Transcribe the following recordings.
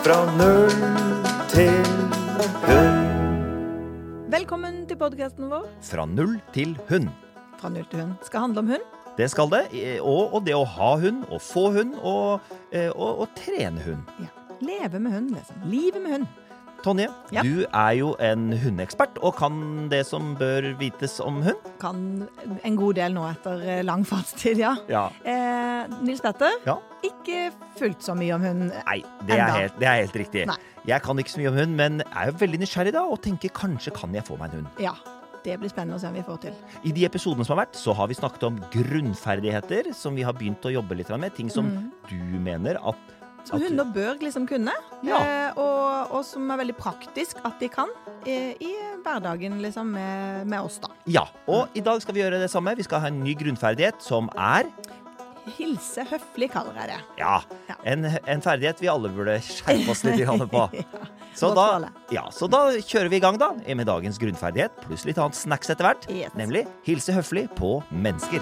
Fra null til hund. Velkommen til podcasten vår. Fra null til hund. Fra null til hund. Skal handle om hund. Det skal det, og det å ha hund, og få hund, og trene hund. Ja. Leve med hund, liksom. Livet med hund. Tonje, Ja. du jo en hundeekspert, og kan det som bør vites om hund? Kan en god del nå etter lang fartstid, ja. Ja. Nils Petter, Ja. ikke fullt så mye om hund. Nei, det Enda. er helt riktig. Nei. Jeg kan ikke så mye om hund, men jo veldig nysgjerrig da, og tenker kanskje kan jeg få meg en hund. Ja, det blir spennende å se om vi får til. I de episodene som har vært, så har vi snakket om grunnferdigheter, som vi har begynt å jobbe litt med, ting som du mener at Som hunder bør liksom kunne, Ja. og som veldig praktisk at de kan i hverdagen liksom med oss da. Ja, og i dag skal vi gjøre det samme. Vi skal ha en ny grunnferdighet som Hilse høflig kaller jeg det. ja, Ja. en ferdighet vi alle burde skjerpe oss litt grann på. Ja, Så godt da, for alle. så da kjører vi i gang da, med dagens grunnferdighet, pluss litt annet snacks etter hvert, Yes. nemlig hilse høflig på mennesker.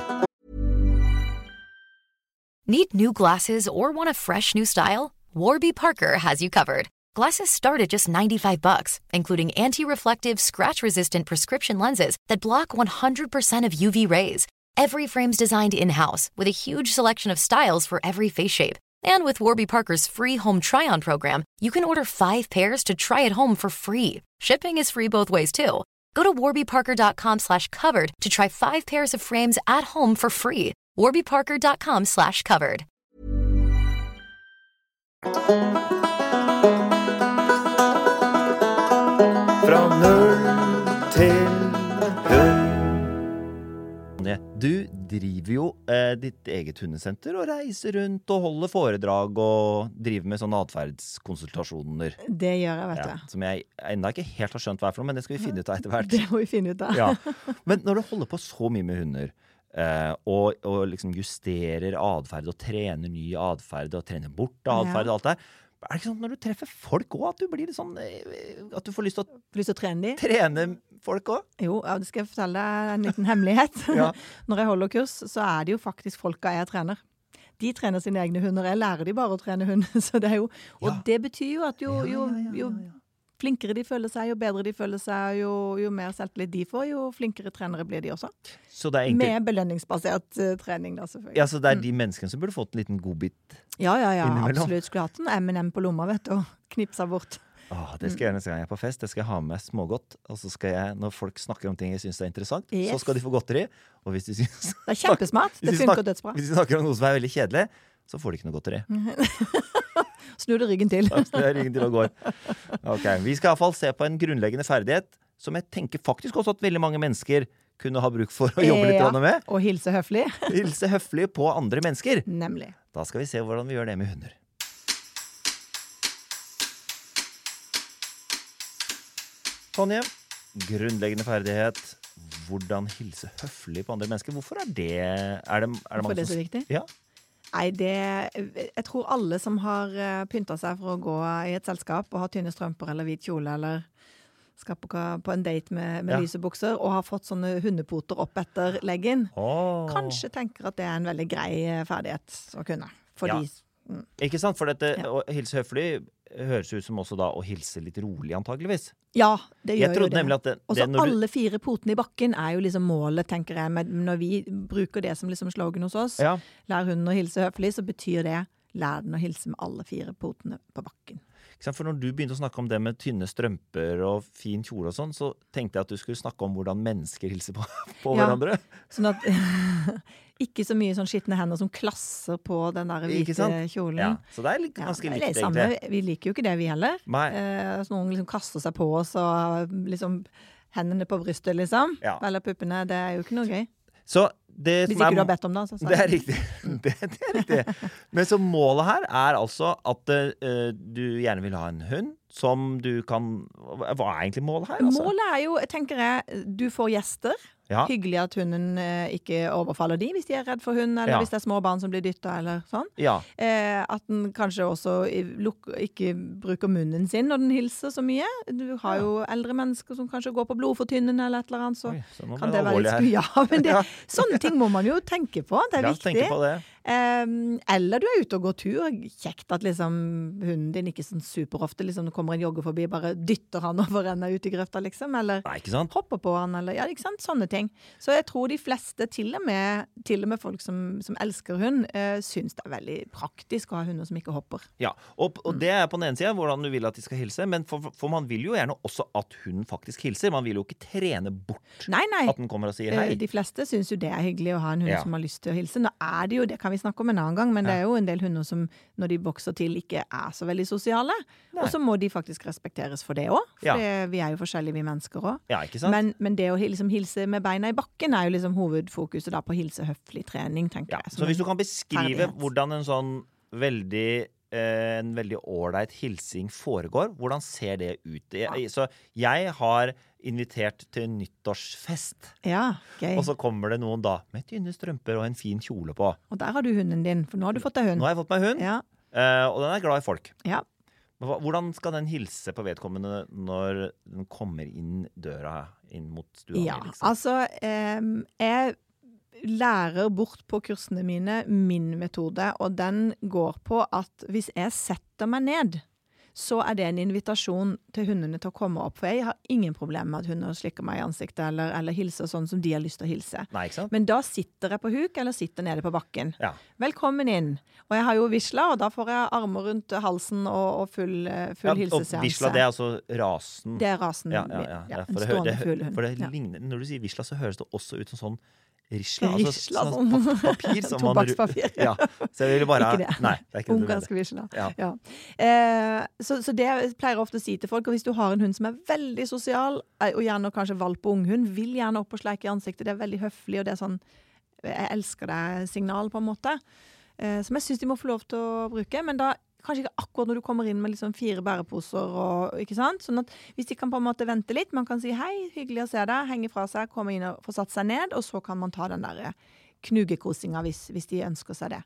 Need new glasses or want a fresh new style? Warby Parker has you covered. Glasses start at just $95, including anti-reflective, scratch-resistant prescription lenses that block 100% of UV rays. Every frame's designed in-house with a huge selection of styles for every face shape. And with Warby Parker's free home try-on program, you can order 5 pairs to try at home for free. Shipping is free both ways, too. Go to warbyparker.com/covered to try 5 pairs of frames at home for free. warbyparker.com/covered. Fra null til hund. Du driver jo ditt eget hundesenter og reiser rundt og holder foredrag og driver med sånne adferdskonsultasjoner. Det gjør jeg, vet Ja, du. som jeg enda ikke helt har skjønt hva for noe, men det skal vi finne ut av etter hvert. Det må vi finne ut av. Ja. Men når du holder på så mye med hunder, og liksom justerer adferd og trener ny adferd og trener bort adferd og alt det her, det ikke sånn når du treffer folk også, at du blir litt sånn, at du får lyst til å Lyst til å trene de? trene folk også? Jo, ja, det skal jeg fortelle deg en liten hemmelighet. Ja. Når jeg holder kurs, så det jo faktisk folka jeg trener. De trener sine egne hunder. Jeg lærer de bare å trene hund. Så det jo, og Ja. det betyr jo at jo Ja. flinkere de føler seg, jo bedre de føler seg, jo mer selvtillit de får, jo flinkere trenere blir de også. Så det egentlig, Med belønningsbasert trening da, selvfølgelig. ja, så det de menneskene som burde fått en liten godbit. Ja, innimellom. absolutt. Skulle hatt en M&M på lomma, vet du, og knipsa bort. Det skal jeg gjøre neste gang jeg på fest. Det skal jeg ha med smågodt. Og så skal jeg, når folk snakker om ting jeg synes er interessant, Yes. så skal de få godteri. Og hvis de synes, Det kjempesmart. Det funker dødsbra. hvis de snakker om noe som veldig kjedelig, så får de ikke noe godteri. Snu det ryggen til. Det ryggen til og går. Ok, vi skal i hvert fall se på en grunnleggende ferdighet som jeg tenker faktisk også at veldig mange mennesker kunne ha bruk for å jobbe litt Ja, med. og hilse høflig. Hilse høflig på andre mennesker. Nemlig. Da skal vi se hvordan vi gjør det med hunder. Tonje, grunnleggende ferdighet. Hvordan hilse høflig på andre mennesker. Hvorfor det? Er det Hvorfor mange det så som... viktig? Ja. Nei, jeg tror alle som har pyntet seg for å gå i et selskap og ha tynne strømper eller hvit kjole, eller skal på en date med Ja. lyse bukser, og har fått sånne hundepoter opp etter leggen, Åh. kanskje tenker at det en veldig grei ferdighet å kunne. Ja. Fordi, Ikke sant? For dette, Ja. å hilse høflig høres ut som også da å hilse litt rolig antageligvis. ja, det Jeg gjør jo trodde det. nemlig at det Og så når du- alle 4 potene i bakken jo liksom målet, tenker jeg, når vi bruker det som liksom slogan hos oss. Ja. Lær hunden å hilse høflig, så betyr det lær den å hilse med alle 4 potene på bakken. Ikke sant? For når du begynte å snakke om det med tynne strømper og fin kjole og sånn, så tenkte jeg at du skulle snakke om hvordan mennesker hilser på Ja. hverandre. Sånn at ikke så mye sånn skitne hender som klasser på den der Ikke hvite sant? kjolen. Ja. Så det er Ja, ganske det likt, det samme. egentlig. Vi liker jo ikke det, vi heller. Nei. Så noen liksom kaster seg på oss og liksom hendene på brystet, liksom. Ja. Eller puppene. Det jo ikke noe gøy. Så det Hvis som ikke du har bedt om det. Så Det riktig. Det riktig. Men så målet her altså at du gjerne vil ha en hund som du kan... Hva egentlig målet her? Altså? Målet jo, tenker jeg, du får gjester. Ja. Hyggelig at hunden ikke overfaller de hvis de redd for hund, eller Ja. hvis det små barn som blir dyttet, eller sånn. Ja. At den kanskje også ikke bruker munnen sin når den hilser så mye. Du har jo eldre mennesker som kanskje går på blodfortynnende eller et eller annet, så Oi, så nå ble kan det det være alvorlig litt her. Ja, men Ja. sånne ting må man jo tenke på. Det La oss viktig. tenke på det. Eller du ute og går tur. Kjekt at liksom hunden din ikke sånn superofte liksom, det kommer en jogger forbi, bare dytter han over enda ut i grøfta, liksom. Eller ikke sant? hopper på han, eller ja, ikke sant? Sånne ting. Så jeg tror de fleste, til og med folk som elsker hund, syns det veldig praktisk å ha hunder som ikke hopper. Ja, og det på den ene siden hvordan du vil at de skal hilse, men for man vil jo gjerne også at hunden faktisk hilser. Man vil jo ikke trene bort nei. at den kommer og sier hei. De fleste syns jo det er hyggelig å ha en hund som har lyst til å hilse. Nå er det jo, det kan vi snakke om en annen gang, men det er jo en del hunder som, når de vokser til, ikke er så veldig sosiale. Nei. Og så må de faktisk respekteres for det også. For vi er jo forskjellige, vi mennesker også. Ja, ikke sant? Men det å liksom hilse med beina i bakken er jo liksom hovedfokuset da på hilsehøflig trening, tenker jeg. Så hvis du kan beskrive hvordan en sånn en veldig ordentlig hilsing foregår, hvordan ser det ut? Så jeg har invitert til nyttårsfest. Ja, gøy. Og så kommer det noen da med tynne strømper og en fin kjole på. Og der har du hunden din, for nå har du fått deg hund. Nå har jeg fått meg hund, og den er glad i folk. Ja. Hvordan skal den hilse på vedkommende når den kommer inn døra inn mot stua? Ja, altså, jeg lærer bort på kursene mine min metode, og den går på at hvis jeg setter meg ned, så er det en invitasjon til hundene til å komme opp. For jeg har ingen problem med at hunder slikker meg i ansiktet eller hilser sånn som de har lyst til å hilse. Nei, ikke sant? Men da sitter jeg på huk eller sitter nede på bakken. Ja. Velkommen inn. Og jeg har jo visla, og da får jeg armer rundt halsen og full hilseseanse. Og visla, det er altså rasen. Det er rasen. Ja. En stående full hund. For det ligner, når du sier visla, så høres det også ut som sånn risla, sånn papir som tobakkspapir. Ja, så jeg ville bare ikke det. Nei, det er ikke det. Ungarsk visla. Ja. Så det pleier jeg ofte å si til folk, og hvis du har en hund som er veldig sosial, og gjerne kanskje valp og unghund, vil gjerne opp og sleike i ansiktet, det er veldig høflig, og det er sånn, jeg elsker deg signal på en måte, som jeg synes de må få lov til å bruke, men da kanskje ikke akkurat når du kommer inn med liksom 4 bæreposer, og, ikke sant? Sånn at hvis de kan på en måte vente litt, man kan si hei, hyggelig å se deg, henge fra seg, komme inn og få satt seg ned, og så kan man ta den der knugekosinga hvis de ønsker seg det.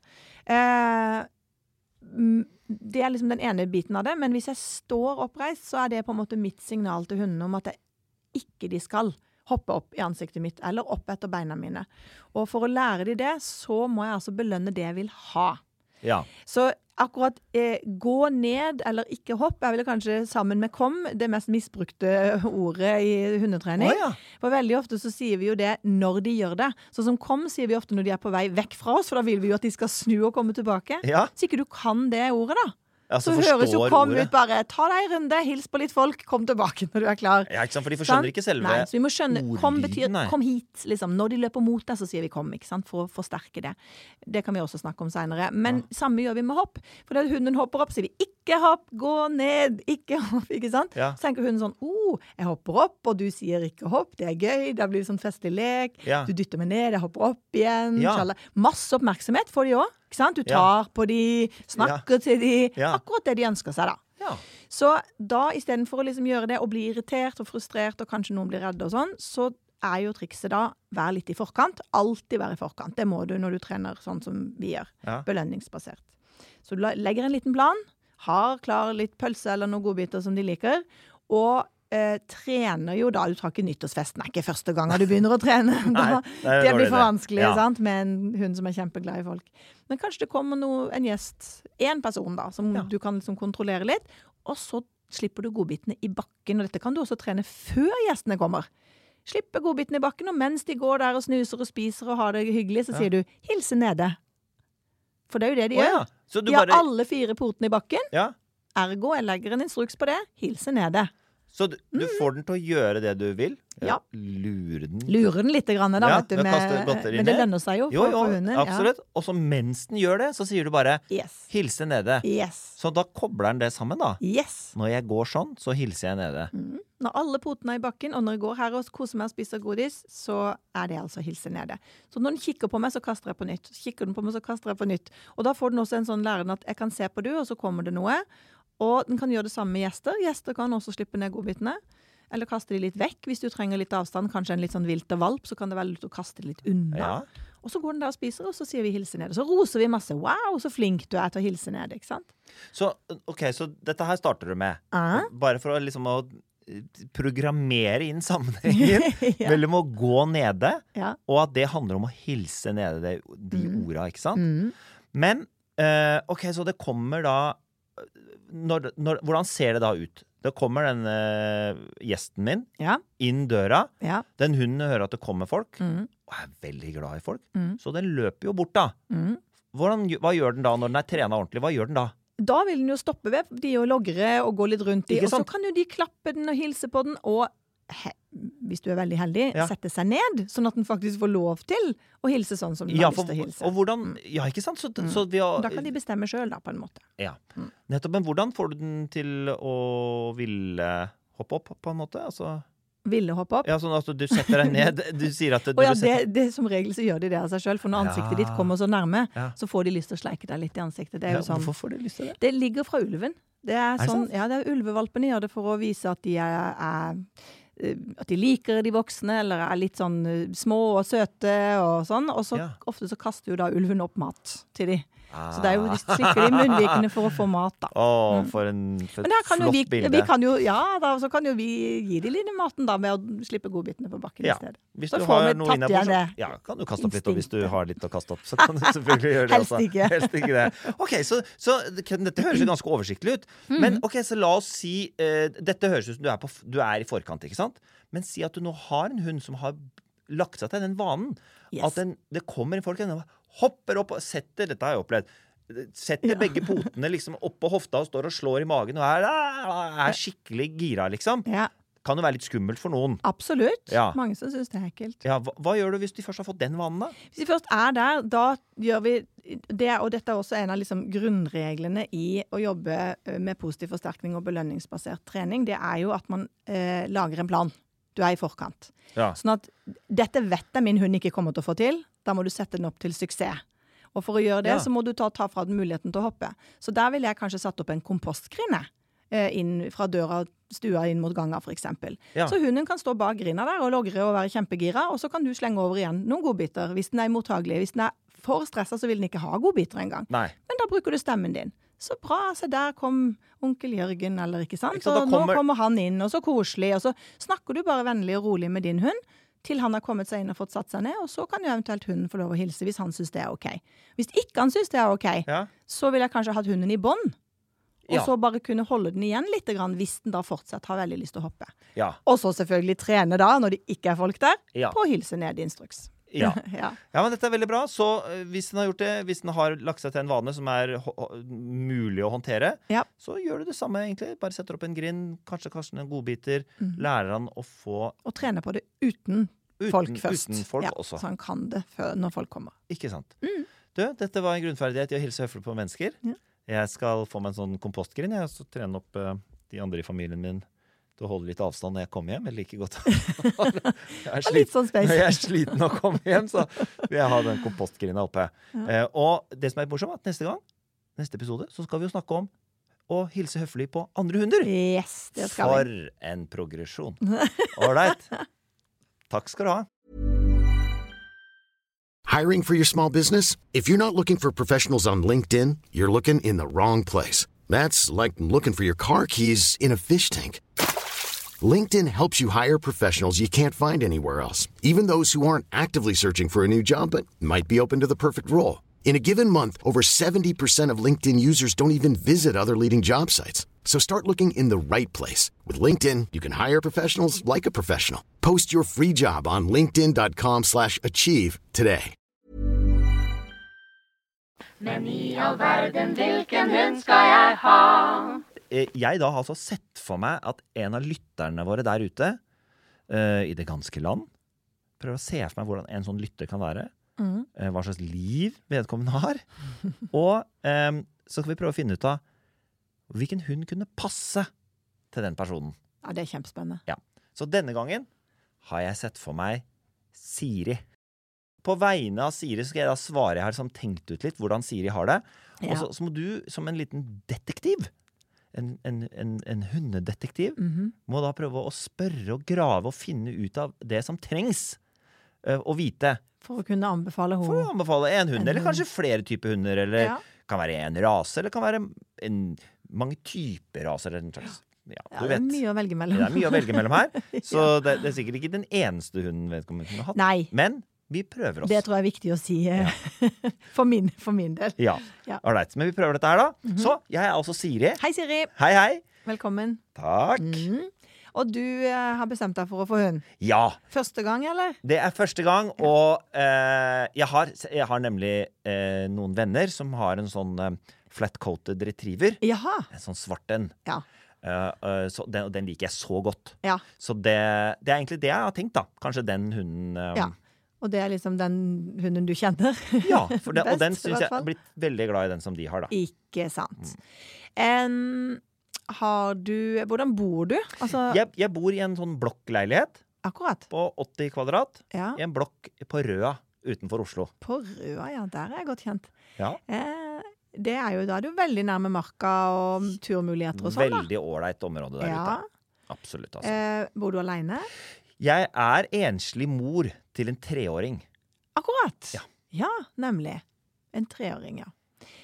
Det er liksom den ene biten av det, men hvis jeg står oppreist, så er det på en måte mitt signal til hundene om at de skal hoppe opp i ansiktet mitt, eller opp etter beina mine. Og for å lære de det, så må jeg altså belønne det jeg vil ha. Ja. Så akkurat gå ned eller ikke hopp er vel kanskje sammen med kom det mest misbrukte ordet i hundetrening. For veldig ofte så sier vi jo det når de gjør det. Så som kom sier vi ofte når de er på vei vekk fra oss, for da vil vi jo at de skal snu og komme tilbake. Så ikke du kan det ordet da. Så høres jo kom ordet ut bare, ta deg en runde, hils på litt folk, kom tilbake når du er klar. Ja, ikke sant, for de skjønner ikke selve ordlyden. Nei, så vi må skjønne, kom betyr, kom hit, liksom. Når de løper mot deg, så sier vi kom, ikke sant, for å forsterke det. Det kan vi også snakke om senere. Men samme gjør vi med hopp. For da hunden hopper opp, sier vi ikke hopp, gå ned, ikke hopp, ikke sant? Så tenker hunden sånn, jeg hopper opp, og du sier ikke hopp, det er gøy, det blir sånn festlig lek, du dytter meg ned, jeg hopper opp igjen, masse oppmerksomhet får de også. Du tar på de, snakker til de, akkurat det de ønsker seg da. Så da, i stedet for å liksom gjøre det og bli irritert og frustrert, og kanskje noen blir redde og sånn, så er jo trikset da, være litt i forkant, alltid være i forkant. Det må du når du trener sånn som vi gjør, belønningsbasert. Så du legger en liten plan, har klar litt pølse eller noen godbiter som de liker, og trener jo da, du tar ikke nyttårsfesten, ikke første gangen du begynner å trene, det blir for vanskelig, sant? Med en hund som er kjempeglad i folk. Men kanskje det kommer en gjest, en person da, som du kan liksom kontrollere litt, og så slipper du godbitene i bakken, og dette kan du også trene før gjestene kommer. Slippe godbitene i bakken, og mens de går der og snuser og spiser og har det hyggelig, så sier du, hilse nede. For det er jo det de gjør. De har alle 4 portene i bakken, ergo jeg legger en instruks på det, hilse nede. Så du får den til å gjøre det du vil? Lurer den litt grann da, vet du, men det lønner seg jo for hunden. Absolutt. Og så mens den gjør det, så sier du bare hilse nede. Så da kobler den det sammen da. Når jeg går sånn, så hilser jeg nede. Når alle potene er i bakken, og når jeg går her og koser meg og spiser godis, så er det altså hilse nede. Så når den kikker på meg, så kaster jeg på nytt. Så kikker den på meg, så kaster jeg på nytt. Og da får den også en sånn lærende at jeg kan se på du, og så kommer det noe. Og den kan gjøre det samme med gjester. Gjester kan også slippe ned godbitene. Eller kaste de litt vekk. Hvis du trenger litt avstand, kanskje en litt sånn vilt og valp, så kan det være lurt å kaste de litt unna. Og så går den der og spiser, og så sier vi hilse ned. Så roser vi masse. Wow, så flink du er til å hilse ned, ikke sant? Så dette her starter du med. Bare for å liksom å programmere inn sammenhengen mellom å gå nede, og at det handler om å hilse nede de orda, ikke sant? Men, ok, så det kommer da hvordan ser det da ut? Det kommer den gjesten min inn døra. Den hunden hører at det kommer folk, og er veldig glad i folk. Så den løper jo bort da. Hva gjør den da når den er trenet ordentlig? Hva gjør den da? Da vil den jo stoppe ved de og logre og gå litt rundt de, og så kan jo de klappe den og hilse på den, og hvis du er veldig heldig, sette seg ned, sånn at den faktisk får lov til å hilse sånn som den har lyst til å hilse. Og hvordan, ikke sant? Da kan de bestemme selv da, på en måte. Ja, nettopp, men hvordan får du den til å ville hoppe opp på en måte? Altså... Ville hoppe opp? Ja, sånn at du setter deg ned, du sier at du det som regel så gjør de det av seg selv, for når ansiktet ditt kommer så nærme, så får de lyst til å sleike deg litt i ansiktet. Det er jo sånn, hvorfor får de lyst til det? Det ligger fra ulven. Det er sånn, det er ulvevalpene gjør det for å vise at de at de liker de voksne, eller er litt sånn små og søte og sånn, og så ofte så kaster jo da ulven opp mat til de. Så det er jo de slikker de munnvikene for å få mat da. For et flott bilde. Vi kan jo, så kan jo vi gi de litt maten da, med å slippe godbitene på bakken i stedet. Hvis du har noe innabords, kan du kaste opp litt, og hvis du har litt å kaste opp, så kan du selvfølgelig gjøre det også. Helst ikke det. Ok, så dette høres jo ganske oversiktlig ut. Men ok, så la oss si, dette høres ut som du er i forkant, ikke sant? Men si at du nå har en hund som har lagt seg til den vanen, at det kommer en folk, hopper opp og setter, dette har jeg opplevd, setter begge potene liksom opp på hofta og står og slår i magen og er skikkelig gira liksom. Kan jo være litt skummelt for noen. Absolutt. Mange som synes det er ekkelt. Hva gjør du hvis de først har fått den vanen da? Hvis de først er der, da gjør vi det, og dette er også en av liksom grunnreglene i å jobbe med positiv forsterkning og belønningsbasert trening, det er jo at man lager en plan. Du er i forkant. Sånn at dette vet jeg min hund ikke kommer til å få til. Da må du sette den opp til suksess. Og for å gjøre det, så må du ta fra den muligheten til å hoppe. Så der vil jeg kanskje satt opp en kompostgrinne inn fra stua inn mot ganga, for eksempel. Så hunden kan stå bak grinna der og logre og være kjempegira, og så kan du slenge over igjen noen godbiter hvis den er mottagelig. Hvis den er for stresset, så vil den ikke ha godbiter engang. Men da bruker du stemmen din. Så bra, så der kom onkel Jørgen, eller ikke sant? Og nå kommer han inn, og så koselig, og så snakker du bare vennlig og rolig med din hund, til han har kommet seg inn og fått satt seg ned, og så kan jo eventuelt hunden få lov å hilse hvis han synes det er ok. Hvis ikke han synes det er ok, så vil jeg kanskje hatt hunden i bånd, og så bare kunne holde den igjen litt grann, hvis den da fortsatt har veldig lyst til å hoppe. Og så selvfølgelig trene da, når det ikke er folk der, på å hilse ned i instruks. Men dette er veldig bra. Så hvis den har gjort det, hvis den har lagt seg til en vane som er mulig å håndtere, så gjør du det samme egentlig. Bare setter opp en grind, kanskje en godbiter, lærer han å få... Og trene på det uten folk først. Uten folk også. Så han kan det før når folk kommer. Ikke sant. Du, dette var en grunnferdighet i å hilse høflig på mennesker. Jeg skal få meg en sånn kompostgrind, og så trene opp de andre i familien min til å holde litt avstand når jeg kommer hjem. Jeg liker godt. Når jeg er sliten å komme hjem, så vil jeg ha den kompostgrinda oppe. Og det som er morsomt, at neste episode, så skal vi jo snakke om å hilse høflig på andre hunder. Yes, det skal vi. For en progresjon. Alright. Takk skal du ha. Hiring for your small business? If you're not looking for professionals on LinkedIn, you're looking in the wrong place. That's like looking for your car keys in a fish tank. LinkedIn helps you hire professionals you can't find anywhere else, even those who aren't actively searching for a new job but might be open to the perfect role. In a given month, over 70% of LinkedIn users don't even visit other leading job sites. So start looking in the right place. With LinkedIn, you can hire professionals like a professional. Post your free job on linkedin.com/achieve today. Men i all verden, hvilken hund skal jeg ha? Jeg da har altså sett for meg at en av lytterne våre der ute, i det ganske land, prøver å se for meg hvordan en sånn lytter kan være, hva slags liv vedkommende har, og så skal vi prøve å finne ut av hvilken hund kunne passe til den personen. Ja, det er kjempespennende. Ja. Så denne gangen har jeg sett for meg Siri. På vegne av Siri skal jeg da svare her som tenkt ut litt hvordan Siri har det. Og så må du som en liten detektiv, en hundedetektiv, må da prøve å spørre og grave og finne ut av det som trengs å vite. For å kunne anbefale henne. For å anbefale en hund, eller kanskje flere typer hunder, eller kan være en rase, eller kan være mange typer raser. Ja, du vet. Det er mye å velge mellom. Det er mye å velge mellom her, så det er sikkert ikke den eneste hunden vedkommende kunne hatt. Nei. Men vi prøver oss. Det tror jeg er viktig å si for min del. Ja, alright. Men vi prøver dette her da. Så, jeg er altså Siri. Hei, Siri. Hei. Velkommen. Takk. Og du har bestemt deg for å få hund. Ja. Første gang, eller? Det er første gang, og jeg har nemlig noen venner som har en sånn flat-coated retriever. Jaha. En sånn svart en. Ja. Så den liker jeg så godt. Ja. Så det er egentlig det jeg har tenkt da. Kanskje den hunden... Ja. Og det er liksom den hunden du kjenner. Ja, og den Best, synes jeg har blitt veldig glad i den som de har da. Ikke sant. Hvordan bor du? Altså... Jeg bor i en sånn blokkleilighet. Akkurat. På 80 kvadrat. Ja. I en blokk på Røa utenfor Oslo. På Røa, ja. Der er jeg godt kjent. Ja. Det er jo da du veldig nærme marka og turmuligheter og sånn da. Veldig ordentlig område der ute. Absolutt, altså. Bor du alene? Jeg er enslig mor til en 3-åring. Akkurat. Ja, nemlig. En 3-åring, ja.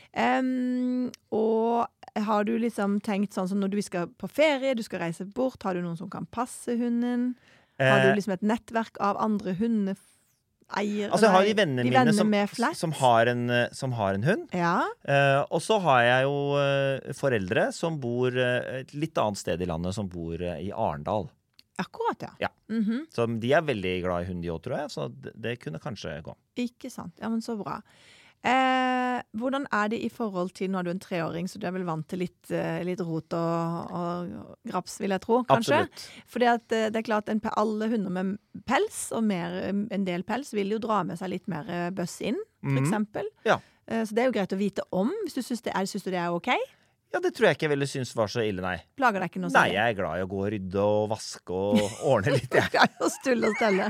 Og har du liksom tenkt sånn som når du skal på ferie, du skal reise bort, har du noen som kan passe hunden? Har du liksom et nettverk av andre hundeeiere? Altså jeg har de vennene mine som har en hund. Ja. Og så har jeg jo foreldre som bor et litt annet sted i landet, som bor i Arendal. Akkurat, ja. Så de er veldig glad i hund de også, tror jeg. Så det kunne kanskje gå. Ikke sant. Ja, men så bra. Hvordan er det i forhold til, nå er du en 3-åring, så du er vel vant til litt rot og graps, vil jeg tro, kanskje? Absolutt. Fordi at det er klart, alle hunder med pels, og en del pels, vil jo dra med seg litt mer bøss inn, for eksempel. Ja. Så det er jo greit å vite om, hvis du synes det er ok? Ja, det tror jeg ikke jeg ville synes var så ille, nei. Plager deg ikke noe særlig? Nei, jeg er glad i å gå og rydde og vaske og ordne litt, jeg. Ja, og stulle og stelle.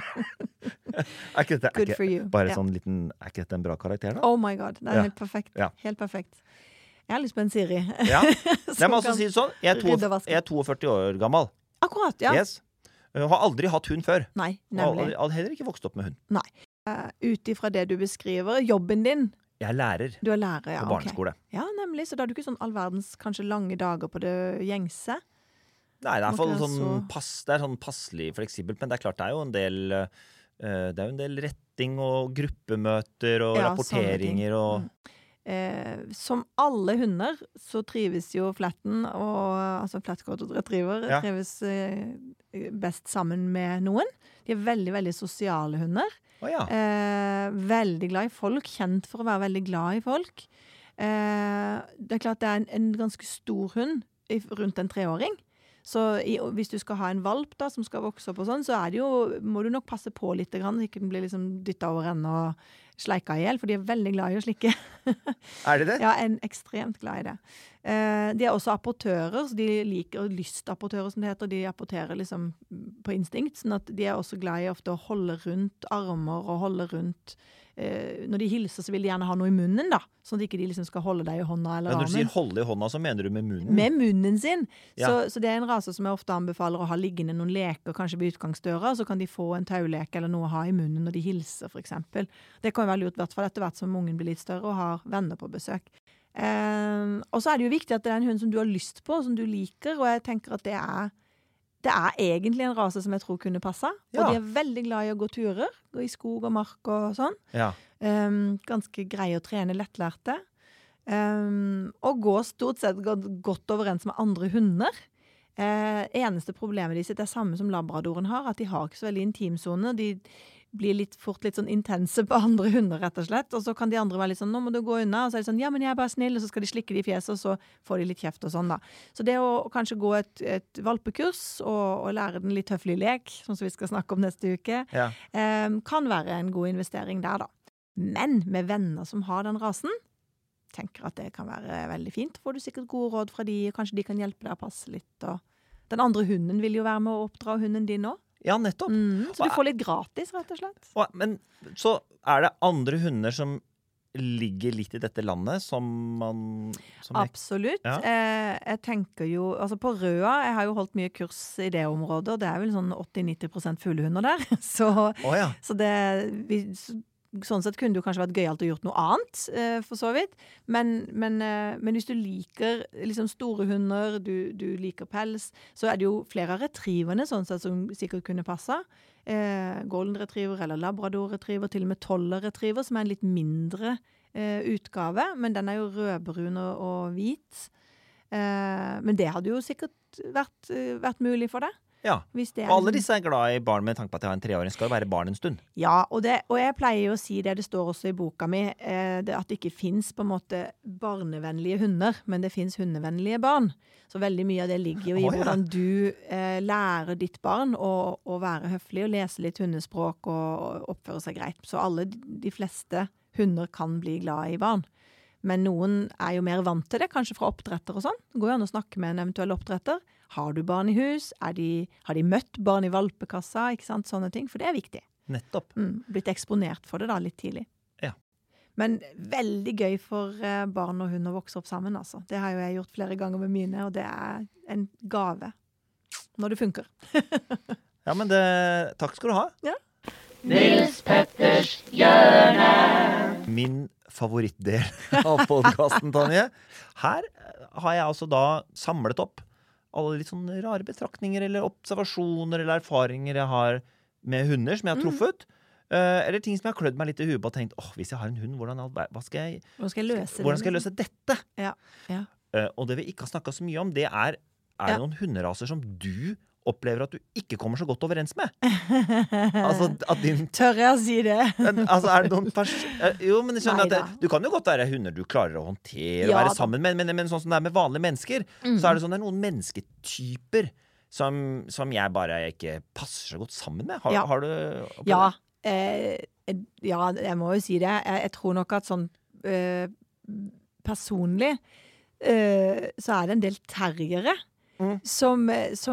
Good for you. Bare sånn liten, er ikke dette en bra karakter da? Oh my god, det er helt perfekt. Ja. Helt perfekt. Jeg har lyst på en Siri. Ja, det må også si det sånn. Jeg er 42 år gammel. Akkurat, ja. Yes. Jeg har aldri hatt hund før. Nei, nemlig. Jeg hadde heller ikke vokst opp med hund. Nei. Utifra det du beskriver, jobben din. Jeg er lærer. Du er lærer, ja. På barneskole. Okay. Ja, nemlig. Så da har du ikke sånn all verdens kanskje lange dager på det gjengse? Nei, det er sånn passelig fleksibelt, men det er klart det er jo en del retting og gruppemøter og rapporteringer og... Som alle hunder så trives jo flatten altså flat-coated retriever trives best sammen med noen. De er veldig, veldig sosiale hunder. Veldig glad i folk, kjent for å være veldig glad i folk. Det er klart det er en ganske stor hund rundt en 3-åring. Så hvis du skal ha en valp da, som skal vokse opp og sånn, så må du nok passe på litt, ikke den blir liksom dyttet over ende og sleika i hjel, for de er veldig glad i å slikke. Er de det? Ja, ekstremt glad i det. De er også apportører, så de liker lystapportører, som det heter. De apporterer liksom på instinkt, sånn at de er også glad i ofte å holde rundt armer og holde rundt når de hilser, så vil de gjerne ha noe i munnen da, sånn at ikke de liksom skal holde deg i hånda eller armen. Når du sier holde i hånda, så mener du med munnen? Med munnen sin. Så det er en rase som jeg ofte anbefaler å ha liggende noen leker, kanskje ved utgangsdøra, så kan de få en taulek eller noe å ha i munnen når de hilser, for eksempel. Det kan jo være lurt, i hvert fall etter hvert som ungen blir litt større og har venner på besøk. Og så er det jo viktig at det er en hund som du har lyst på, som du liker, og jeg tenker at det er egentlig en rase som jeg tror kunne passe. Og de er veldig glad i å gå turer, gå i skog og mark og sånn. Ganske greie å trene, lettlærte. Og gå stort sett godt overens med andre hunder. Eneste problemet de sitt er samme som labradoren har, at de har ikke så veldig intimsoner. De blir fort litt sånn intense på andre hunder, rett og slett. Og så kan de andre være litt sånn, nå må du gå unna. Og så er de sånn, ja, men jeg er bare snill. Og så skal de slikke de i fjeset, og så får de litt kjeft og sånn da. Så det å kanskje gå et valpekurs og lære den litt høflig lek, sånn som vi skal snakke om neste uke, kan være en god investering der da. Men med venner som har den rasen, tenker at det kan være veldig fint. Får du sikkert gode råd fra de, kanskje de kan hjelpe deg å passe litt. Og den andre hunden vil jo være med å oppdra hunden din også. Ja, nettopp. Så du får litt gratis, rett og slett. Men så er det andre hunder som ligger litt i dette landet, som Absolutt. Jeg tenker jo, altså på Røa, jeg har jo holdt mye kurs i det området, og det er vel sånn 80-90% fulle hunder der. Så sånn sett kunne det jo kanskje vært gøyalt å gjort noe annet, for så vidt. Men hvis du liker liksom store hunder, du liker pels, så det jo flere av retrieverne sånn sett som sikkert kunne passe. Golden retriever eller labrador retriever, til og med toller retriever, som en litt mindre utgave, men den jo rødbrun og hvit. Men det hadde jo sikkert vært mulig for deg. Ja, og alle disse glad I barn med tanke på at jeg har en 3-åring, skal jo være barn en stund. Ja, og jeg pleier jo å si det står også I boka mi, at det ikke finnes på en måte barnevennlige hunder, men det finnes hundevennlige barn. Så veldig mye av det ligger jo I hvordan du lærer ditt barn å være høflig, og lese litt hundespråk og oppføre seg greit. Så de fleste hunder kan bli glad I barn. Men noen jo mer vant til det, kanskje fra oppdretter og sånn. Det går jo an å snakke med en eventuell oppdretter. Har du barn I hus? Har de møtt barn I valpekassa? Ikke sant? Sånne ting, for det viktig. Nettopp. Blitt eksponert for det da, litt tidlig. Ja. Men veldig gøy for barn og hund å vokse opp sammen, altså. Det har jo jeg gjort flere ganger med mine, og det en gave. Når det funker. Ja, men takk skal du ha. Ja. Nils Petters hjørne. Min favorittdel av podcasten, Tonje. Her har jeg altså da samlet opp alle litt sånn rare betraktninger eller observasjoner eller erfaringer jeg har med hunder som jeg har truffet. Eller ting som jeg har klødd meg litt I huet på og tenkt, hvis jeg har en hund, hvordan skal jeg løse dette? Ja. Og det vi ikke har snakket så mye om, det det noen hunderaser som du opplever at du ikke kommer så godt overens med? Altså, Tør jeg å si det? Altså, det noen jo, men jeg skjønner at du kan jo godt være hunder du klarer å håndtere og være sammen med, men sånn som det med vanlige mennesker, så det sånn det noen mennesketyper som jeg bare ikke passer så godt sammen med. Har du opplevd det? Ja, jeg må jo si det. Jeg tror nok at sånn personlig så det en del terriere som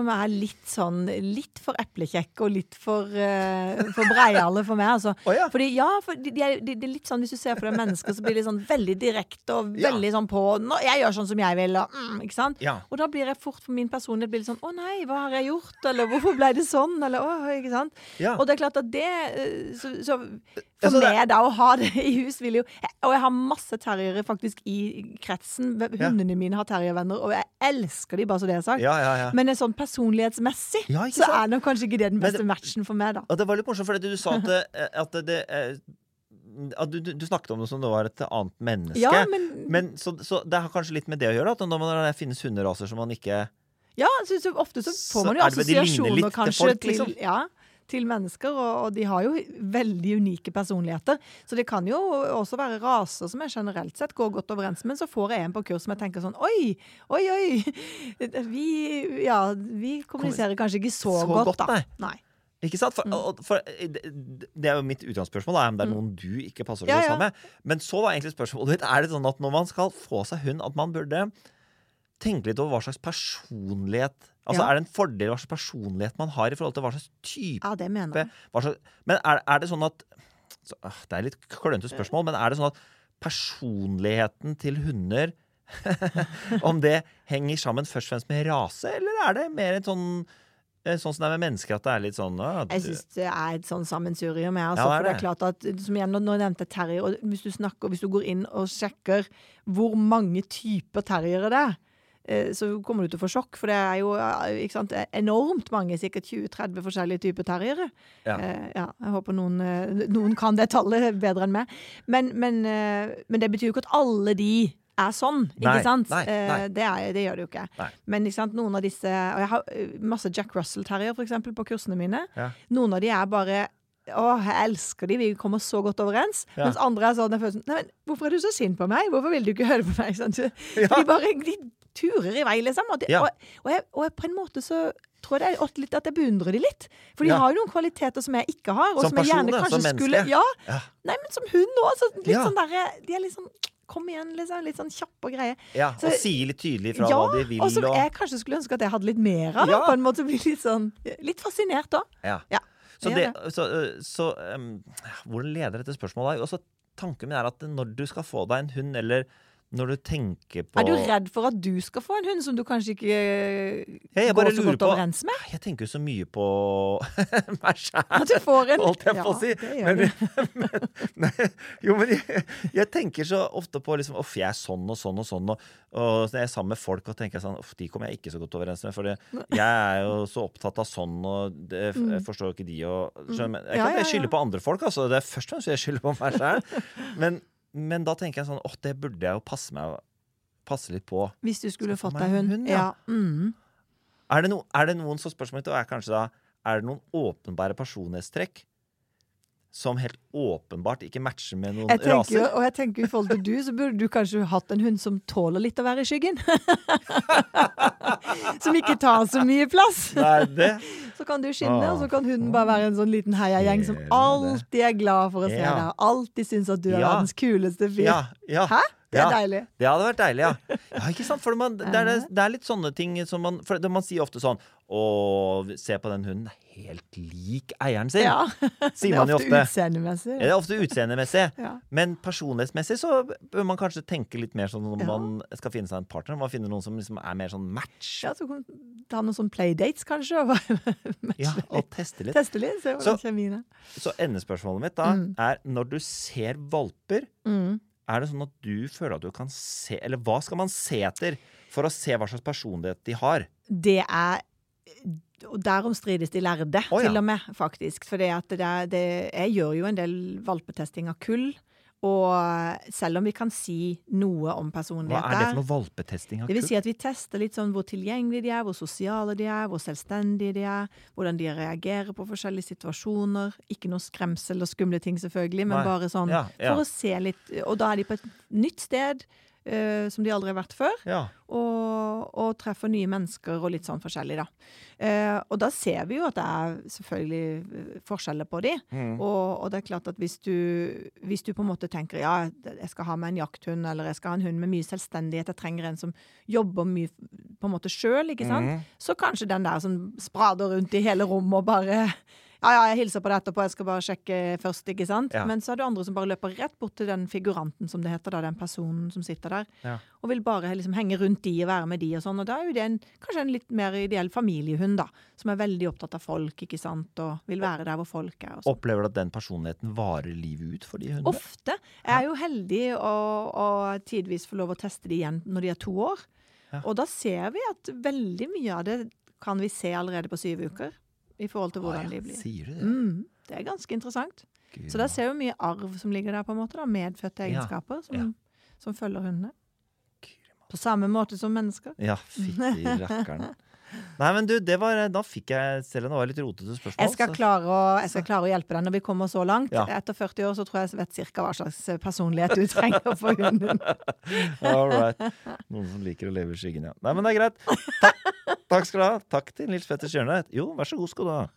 litt for eplekjekke og litt for breiale for meg, altså. Fordi, det litt sånn, hvis du ser på det mennesker, så blir det sånn veldig direkte og veldig sånn på, jeg gjør sånn som jeg vil, og, ikke sant? Og da blir jeg fort for min personlighet, blir det sånn, nei, hva har jeg gjort? Eller hvorfor ble det sånn? Eller, ikke sant? Og det klart at det, så for meg da, å ha det I hus vil jo, og jeg har masse terriere faktisk I kretsen, hundene mine har terriervenner, og jeg elsker de bare så det sagt. Men sånn personlighetsmessig, så det kanskje ikke det den beste matchen for meg da. Og det var litt morsomt, for du sa at du snakket om det som det var et annet menneske. Men så det har kanskje litt med det å gjøre, at når det finnes hunderaser som man ikke... Ja, så ofte så får man jo assosiasjoner kanskje folk, liksom. Til mennesker, og de har jo veldig unike personligheter. Så det kan jo også være raser som jeg generelt sett går godt overens med, men så får jeg en på kurs som jeg tenker sånn, oi, vi kommuniserer kanskje ikke så godt da. Nei. Ikke sant? For det jo mitt utgangsspørsmål, om det noen du ikke passer så sammen med. Men så var egentlig spørsmålet ditt, det sånn at når man skal få seg hund, at man burde tenke litt over hva slags personlighet altså det en fordel hva slags personlighet man har I forhold til hva slags type det mener jeg men det sånn at det litt klønete spørsmål, men det sånn at personligheten til hunder om det henger sammen først og fremst med rase, eller det mer en sånn som det med mennesker, at det litt sånn Jeg synes det et sånn sammensurium altså, for det klart at, som igjen, når jeg nevnte terrier, og hvis du går inn og sjekker hvor mange typer terriere det så kommer du til å få sjokk, for det jo ikke sant, enormt mange, sikkert 20-30 forskjellige typer terriere. Jeg håper noen kan det tallet bedre enn meg. Men det betyr jo ikke at alle de sånn, ikke sant? Nei. Det gjør det jo ikke. Nei. Men ikke sant, noen av disse, og jeg har masse Jack Russell-terrier for eksempel på kursene mine. Noen av de bare jeg elsker de, vi kommer så godt overens. Mens andre sånn, jeg føler sånn, nei, men hvorfor du så sint på meg? Hvorfor vil du ikke høre på meg? Sant? De turer I vei, liksom. Og jeg på en måte så tror jeg det litt at jeg beundrer de litt. For de har jo noen kvaliteter som jeg ikke har, og som jeg gjerne kanskje som skulle... Nei, men som hund også. Litt sånn der, de litt sånn... Kom igjen, liksom, litt sånn kjapp og greie. Og sier litt tydelig fra hva de vil. Og så jeg kanskje skulle ønske at jeg hadde litt mer av det, på en måte bli litt sånn... Litt fascinert da. Så hvordan leder dette spørsmålet? Og så tanken min at når du skal få deg en hund, eller når du tenker på... Er du redd for at du skal få en hund som du kanskje ikke jeg går så godt overens med? Jeg tenker jo så mye på meg selv. At du får en... Holdt jeg på å si. Men jeg tenker så ofte på liksom, jeg er sånn og sånn og sånn, og når jeg er sammen med folk og tenker sånn, de kommer jeg ikke så godt overens med, for jeg er jo så opptatt av sånn, og det forstår ikke de, og jeg kan ikke skylde på andre folk, altså, det er først og fremst jeg skylder på meg selv, men da tenker jeg sånn, det burde jeg jo passe litt på. Hvis du skulle fått deg hund. Ja. Er det noen så spørsmålet er kanskje da, er det noen åpenbare personlighetstrekk som helt åpenbart ikke matcher med noen raser? Og jeg tenker i forhold til du, så burde du kanskje hatt en hund som tåler litt å være i skyggen. Som ikke tar så mye plass. Nei, det... Så kan du skinne, og så kan hunden bare være en sånn liten heiagjeng som alltid er glad for å se deg. Alltid synes at du er verdens kuleste fyr. Hæ? Det er deilig. Det hadde vært deilig, ja. Ja, ikke sant? For det er litt sånne ting som for man sier ofte sånn, se på den hunden, helt lik eieren sin. Ja, sier man jo ofte. Det er ofte utseendemessig. Det er ofte utseendemessig. Men personlighetsmessig så bør man kanskje tenke litt mer sånn når man skal finne seg en partner. Man finner noen som liksom er mer sånn match. Ja, så kan man ta noen sånn playdates kanskje. Og teste litt. Teste litt, se hvordan kjemien er. Så endespørsmålet mitt da er, når du ser valper, er det sånn at du føler at du kan se, eller hva skal man se etter for å se hva slags personlighet de har? Det er, og derom strides de lærde, til og med, faktisk. For jeg gjør jo en del valpetesting av kull, og selv om vi kan si noe om personlighet der... Hva er det for noe valpetesting av kull? Det vil si at vi tester litt sånn hvor tilgjengelige de er, hvor sosiale de er, hvor selvstendige de er, hvordan de reagerer på forskjellige situasjoner. Ikke noe skremsel og skumle ting selvfølgelig, men bare sånn for å se litt... Og da er de på et nytt sted, som de aldri har vært før, og treffer nye mennesker og litt sånn forskjellig da. Og da ser vi jo at det er selvfølgelig forskjeller på de, og det er klart at hvis du på en måte tenker, jeg skal ha med en jakthund, eller jeg skal ha en hund med mye selvstendighet, jeg trenger en som jobber mye på en måte selv, ikke sant? Så kanskje den der som sprader rundt i hele rommet og bare... jeg hilser på det etterpå, jeg skal bare sjekke først, ikke sant? Men så er det andre som bare løper rett bort til den figuranten, som det heter da, den personen som sitter der, og vil bare liksom henge rundt de og være med de og sånn, og da er jo det kanskje en litt mer ideell familiehund da, som er veldig opptatt av folk, ikke sant, og vil være der hvor folk er. Opplever du at den personligheten varer livet ut for de hundene? Ofte. Jeg er jo heldig å tidvis få lov å teste de igjen når de er 2 år, og da ser vi at veldig mye av det kan vi se allerede på 7 uker. I forhold til hvordan de blir. Sier du det? Det er ganske interessant. Gud, så der ser vi mye arv som ligger der på en måte, da, medfødte egenskaper som følger hundene. På samme måte som mennesker. Ja, fytti rakkerne. Nei, men du, da fikk jeg selv det var litt rotete spørsmål. Jeg skal klare å hjelpe deg når vi kommer så langt. Etter 40 år så tror jeg vet cirka hva slags personlighet du trenger for hunden. All right. Noen som liker å leve i skyggen, Nei, men det er greit. Takk skal du ha. Takk til Nils Petter Stjørne. Jo, vær så god skal du ha.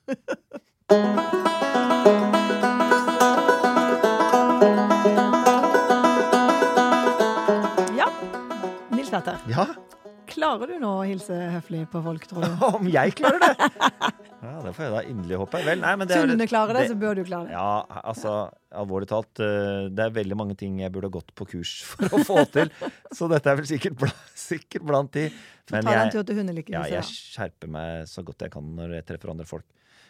Ja, Nils Petter. Ja? Klarer du nå å hilse høflig på folk, tror du? Om jeg klarer det? Ja, det får jeg da inderlig håpe. Vel, nei, men det hundene klarer det, så bør du klare det. Ja, altså, alvorlig talt, det er veldig mange ting jeg burde gått på kurs for å få til. Så dette er vel sikkert blant de. Men ta den tur til hundelykken. Ja, jeg skjerper meg så godt jeg kan når jeg treffer andre folk.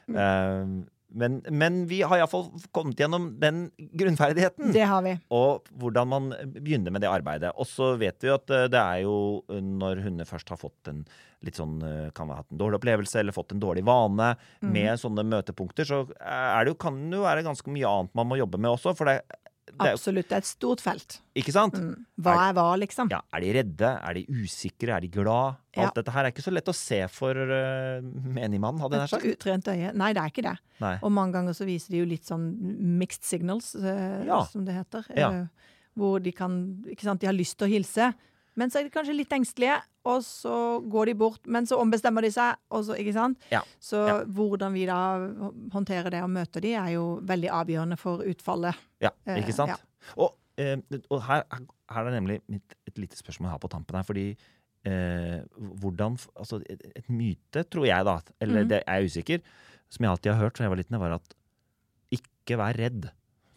Men vi har i hvert fall kommet gjennom den grunnferdigheten. Det har vi. Og hvordan man begynner med det arbeidet. Og så vet vi at det er jo når hundene først har fått en litt sånn, kan ha hatt en dårlig opplevelse eller fått en dårlig vane med sånne møtepunkter, så kan det jo være ganske mye annet man må jobbe med også, for absolutt, det er et stort felt. Ikke sant? Hva er hva, liksom? Ja, er de redde? Er de usikre? Er de glad? Alt dette her er ikke så lett å se for menigmann, hadde jeg sagt. Et utrent øye. Nei, det er ikke det. Nei. Og mange ganger så viser de jo litt sånn mixed signals, som det heter. Hvor de kan, ikke sant, de har lyst til å hilse, men så er de kanskje litt engstelige, og så går de bort, men så ombestemmer de seg, og så, ikke sant? Så hvordan vi da håndterer det og møter de, er jo veldig avgjørende for utfallet. Ja, ikke sant? Og her er det nemlig et lite spørsmål her på tampen her, fordi hvordan, altså et myte, tror jeg da, eller det er jeg usikker, som jeg alltid har hørt, så jeg var liten, var at ikke vær redd.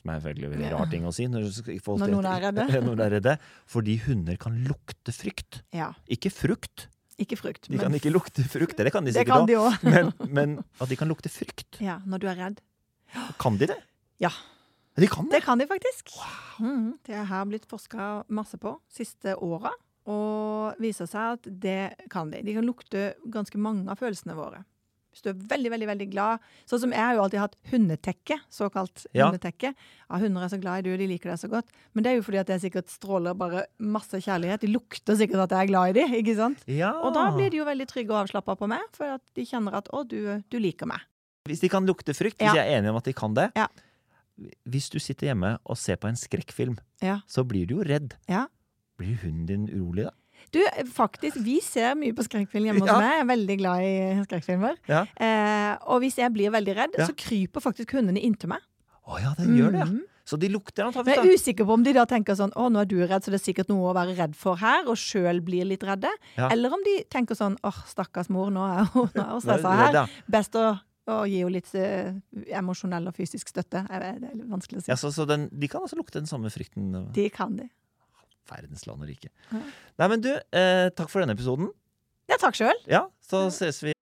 som selvfølgelig veldig rar ting å si når noen er redde. Når de er redde. Fordi hunder kan lukte frykt. Ja. Ikke frukt. Ikke frukt. De kan ikke lukte frukt, det kan de det sikkert kan de også. men at de kan lukte frykt. Ja, når du er redd. Kan de det? Ja. De kan det? Det kan de faktisk. Wow. Det har blitt forsket masse på siste året, og viser seg at det kan de. De kan lukte ganske mange av følelsene våre. Hvis du er veldig, veldig, veldig glad. Sånn som jeg har jo alltid hatt hundetekke, såkalt hundetekke. Ja, hunder er så glad i du, de liker det så godt. Men det er jo fordi at jeg sikkert stråler bare masse kjærlighet. De lukter sikkert at jeg er glad i de, ikke sant? Ja. Og da blir de jo veldig trygge og avslappet på meg, for at de kjenner at, du liker meg. Hvis de kan lukte frykt, hvis jeg er enig om at de kan det. Ja. Hvis du sitter hjemme og ser på en skrekkfilm, så blir du jo redd. Ja. Blir hunden din urolig da? Du, faktisk, vi ser mye på skrekkfilm hjemme hos meg. Jeg er veldig glad i skrekkfilmer. Ja. Og hvis jeg blir veldig redd, så kryper faktisk hundene inntil meg. Åja, den gjør det, ja. Så de lukter antageligvis da. Men jeg er usikker på om de da tenker sånn, nå er du redd, så det er sikkert noe å være redd for her, og selv blir litt redde. Ja. Eller om de tenker sånn, stakkars mor, nå er hun stresset her. Best å gi jo litt emosjonell og fysisk støtte. Det er litt vanskelig å si. Ja, så de kan altså lukte den samme frykten? De kan de. Verdens land og rike. Nei, men du, takk for denne episoden. Ja, takk selv. Ja, så ses vi.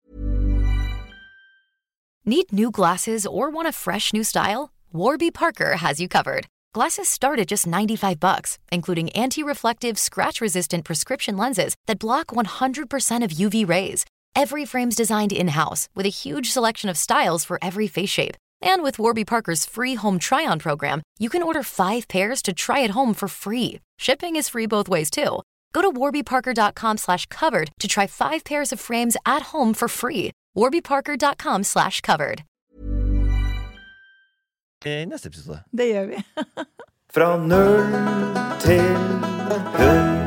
Need new glasses or want a fresh new style? Warby Parker has you covered. Glasses start at just $95, including anti-reflective, scratch-resistant prescription lenses that block 100% of UV rays. Every frame's designed in-house, with a huge selection of styles for every face shape. And with Warby Parker's free home try-on program, you can order 5 pairs to try at home for free. Shipping is free both ways, too. Go to warbyparker.com/covered to try 5 pairs of frames at home for free. warbyparker.com/covered. I neste episode. Det gjør vi. Fra 0 til 100.